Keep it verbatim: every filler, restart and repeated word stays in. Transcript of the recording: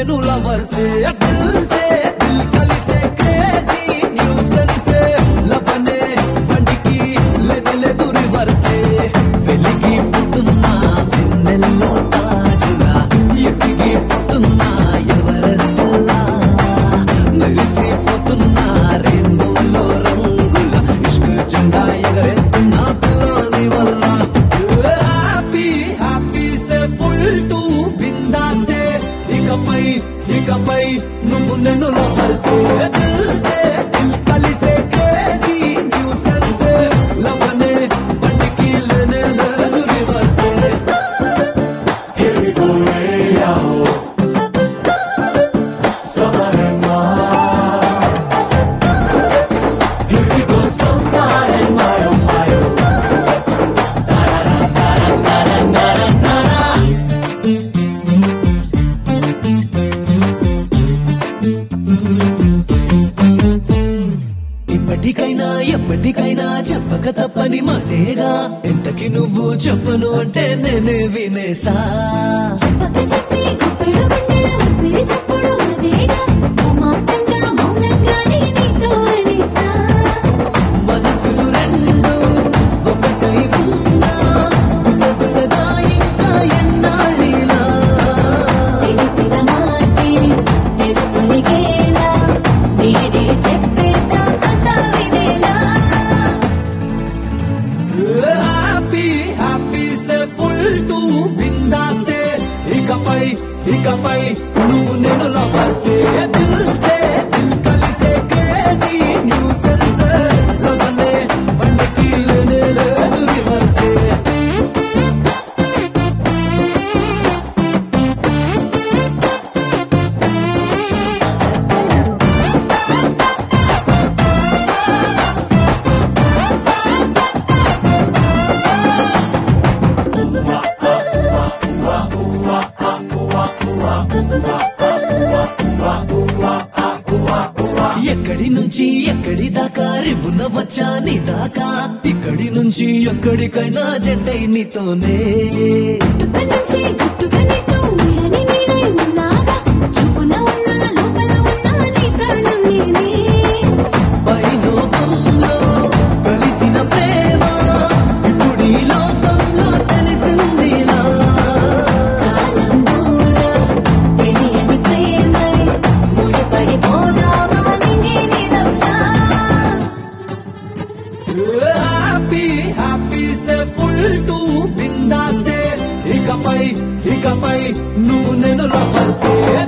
నేను లవర్సే దిల్ సే దిల్ కలిసే క్రేజీ న్యూసెన్సే లవనే బండికి లేదలేదు రివర్సే వెలిగిపోతున్నా వెన్నెల్లో తాజుగా ఎదిగిపోతున్నా ఎవరెస్ట్లా మెరిసిపోతున్నా రెయిన్బోలో రంగుల ఇష్క్ జెండా ఎగరేస్తున్నా పిల్లని వల్ల హ్యాపీ హ్యాపీ సే ఫుల్ టు బిందాసే ఇకపై ఇకపై నువ్వు నేను లవర్సే దిల్ సే దిల్ కలిసే క్రేజీ న్యూసెన్సే లవనే బండికి లేనే లేదు రివర్సే Here we go, hey, yo. Somebody more. Here we go, somebody my oh my oh. Da da da da da da da da da. ఇప్పటికైనా ఎప్పటికైనా చెప్పక తప్పని మాటేగా ఎంతకి నువ్వు చెప్పను అంటే నేనే వినేసా చెప్పక చెప్పి గుప్పెడు గుండెడు ఊపిరి చప్పుడు అదేగా మొమాటంగా మౌనంగానే నీతో అనేసా మనసులు రెండు ఒకటై ఉన్నా గుసగుసగా ఇంకా ఎన్నాళ్ళిలా తెలిసిన మాటే ఎదుతొలిగేలా నేడే చెప్పేద్దా అంతా వినేలా హ్యాపీ హ్యాపీ సే ఫుల్ టు బిందాసే ఇకపై ఇకపై నువ్వు నేను లవర్సే దిల్ సే దిల్ కలిసే క్రేజీ న్యూసెన్సే లవనే బండికి లేనే లేదు రివర్సే ఎక్కడి నుంచి ఎక్కడి దాకా రివ్వున వచ్చా నీ దాకా ఇక్కడి నుంచి ఎక్కడికైనా జెండై నీతోనే గుట్టుక నుంచి గుట్టుగా నీతో వీడని వీడై ఉన్నాగా చూపున ఉన్న లోపల ఉన్న నీ ప్రాణం నేనే పైలోకంలో కలిసిన ప్రేమ ఇప్పుడు ఈ లోకంలో తెలిసిందిలా కాలం దూరం తెలియని ప్రేమై ముడిపడిపోదామా నింగి నీలంలా హ్యాపీ హ్యాపీ సే ఫుల్ టు బిందాసే ఇకపై ఇకపై నువ్వు నేను లవర్సే